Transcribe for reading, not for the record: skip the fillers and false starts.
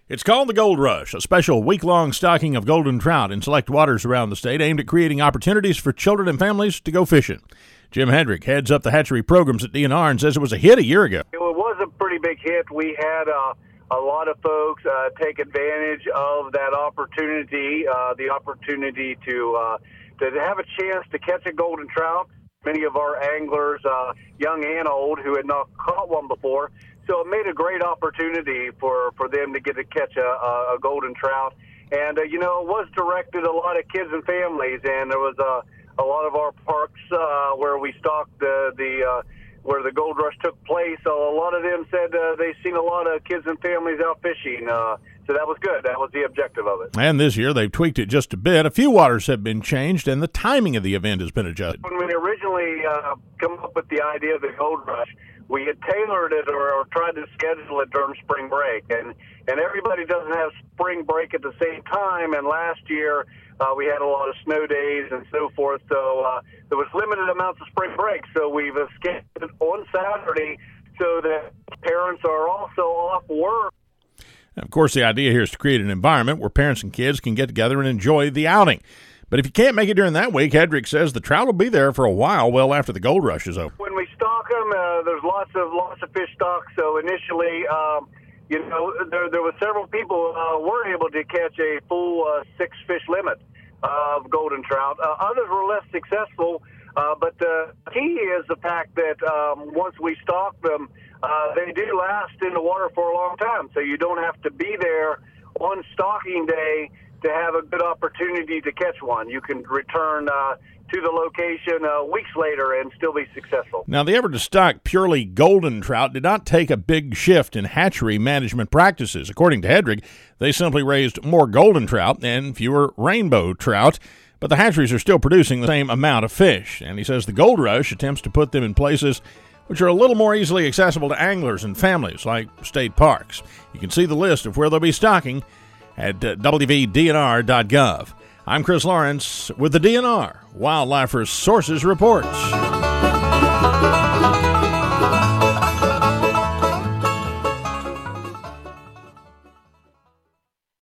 It's called the Gold Rush, a special week-long stocking of golden trout in select waters around the state aimed at creating opportunities for children and families to go fishing. Jim Hendrick heads up the hatchery programs at DNR and says it was a hit a year ago. It was a pretty big hit. We had a lot of folks take advantage of that opportunity, the opportunity to have a chance to catch a golden trout. Many of our anglers, young and old, who had not caught one before. So it made a great opportunity for them to get to catch a golden trout. And, it was directed at a lot of kids and families. And there was a lot of our parks where we stocked where the Gold Rush took place. So a lot of them said they've seen a lot of kids and families out fishing. So that was good. That was the objective of it. And this year they've tweaked it just a bit. A few waters have been changed, and the timing of the event has been adjusted. When we originally come up with the idea of the Gold Rush, we had tailored it or tried to schedule it during spring break. And everybody doesn't have spring break at the same time. And last year we had a lot of snow days and so forth. So there was limited amounts of spring break. So we've scheduled it on Saturday so that parents are also off work. And of course, the idea here is to create an environment where parents and kids can get together and enjoy the outing. But if you can't make it during that week, Hedrick says the trout will be there for a while, well after the Gold Rush is over. When we stock them, there's lots of fish stock. So initially, there were several people were able to catch a full 6 fish limit of golden trout. Others were less successful. But the key is the fact that once we stock them, they do last in the water for a long time. So you don't have to be there on stocking day to have a good opportunity to catch one. You can return to the location weeks later and still be successful. Now, the effort to stock purely golden trout did not take a big shift in hatchery management practices. According to Hedrick, they simply raised more golden trout and fewer rainbow trout, but the hatcheries are still producing the same amount of fish. And he says the Gold Rush attempts to put them in places which are a little more easily accessible to anglers and families, like state parks. You can see the list of where they'll be stocking at wvdnr.gov. I'm Chris Lawrence with the DNR Wildlife Resources Reports.